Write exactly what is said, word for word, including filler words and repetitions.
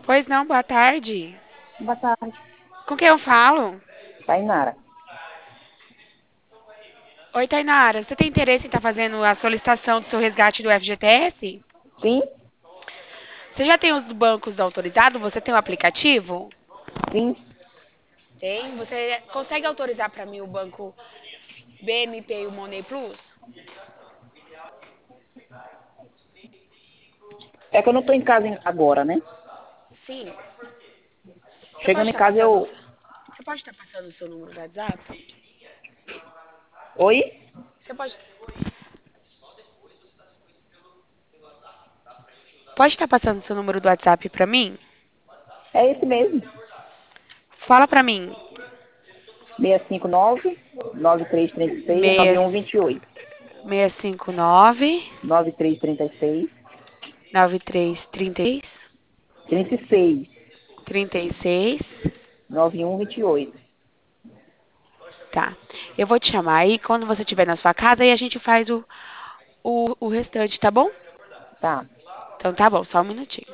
Pois não, boa tarde. Boa tarde. Com quem eu falo? Tainara. Oi, Tainara. Você tem interesse em estar fazendo a solicitação do seu resgate do F G T S? Sim? Você já tem os bancos autorizados? Você tem o aplicativo? Sim. Tem. Você consegue autorizar para mim o banco B M P e o Money Plus? É que eu não tô em casa em- agora, né? Sim. Você pode Chegando em estar casa passando, eu. você pode estar passando o seu número do WhatsApp? Oi? Você pode, pode estar passando o seu número do WhatsApp para mim? É esse mesmo. Fala para mim. seis cinco nove, nove três três seis, nove um dois oito. seis cinco nove, nove três três seis, nove três três seis, trinta e seis, trinta e seis. nove um dois oito. Tá. Eu vou te chamar aí quando você estiver na sua casa e a gente faz o, o, o restante, tá bom? Tá. Então tá bom, só um minutinho.